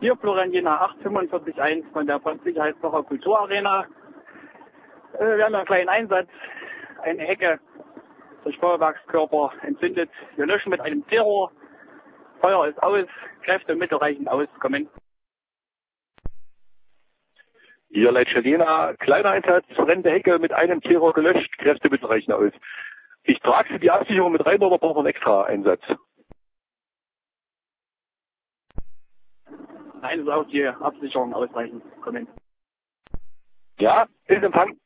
Hier Florian Jena 8451 von der Brandsicherheitswache Kulturarena. Wir haben einen kleinen Einsatz, eine Hecke durch Feuerwerkskörper entzündet. Wir löschen mit einem Zero. Feuer ist aus, Kräfte und Mittel reichen aus. Kommen. Hier Leitstelle Jena, kleiner Einsatz, brennende Hecke mit einem Zero gelöscht, Kräfte mit reichen aus. Ich trage Sie die Absicherung mit rein oder brauchen wir einen extra Einsatz? Nein, ist auch die Absicherung ausreichend. Kommen. Ja, ist Empfang.